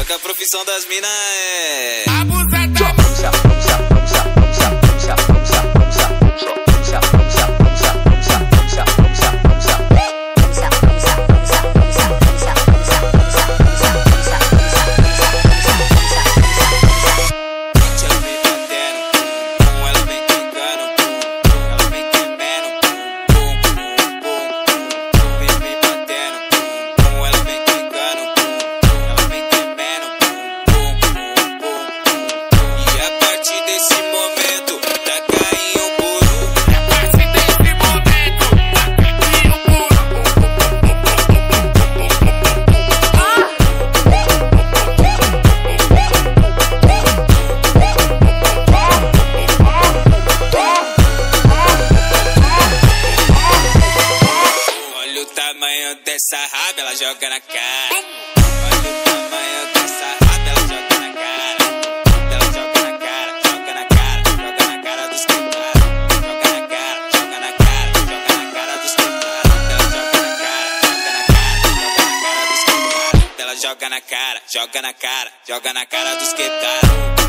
que a profissão das minas é dessa raba, ela joga na cara. Olha o tamanho dessa raba, ela joga na cara. Ela joga na cara, joga na cara, joga na cara dos cantados. Joga na cara, joga na cara, joga na cara dos cantados. Ela joga na cara, joga na cara, joga na cara dos cantados. Ela joga na cara, joga na cara, joga na cara dos cantados.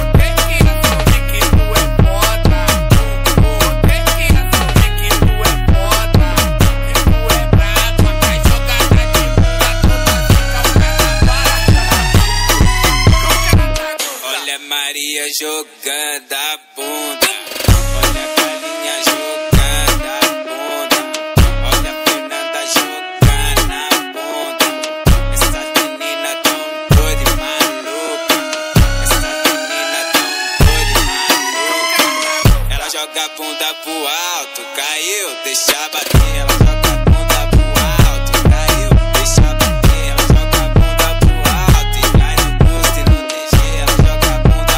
Maria jogando a bunda, olha a galinha jogando a bunda, olha a Fernanda jogando a bunda. Essa menina tão doida e maluca, essa menina tão doida e maluca. Ela joga a bunda pro alto, caiu, deixa bater. Ela joga a bunda pro alto, caiu, deixa bater. Ela joga a bunda pro alto e cai no busto e no DG. Ela joga a bunda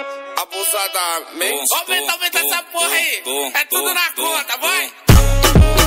abusadamente. Aumenta essa porra aí. É tudo na conta, vai.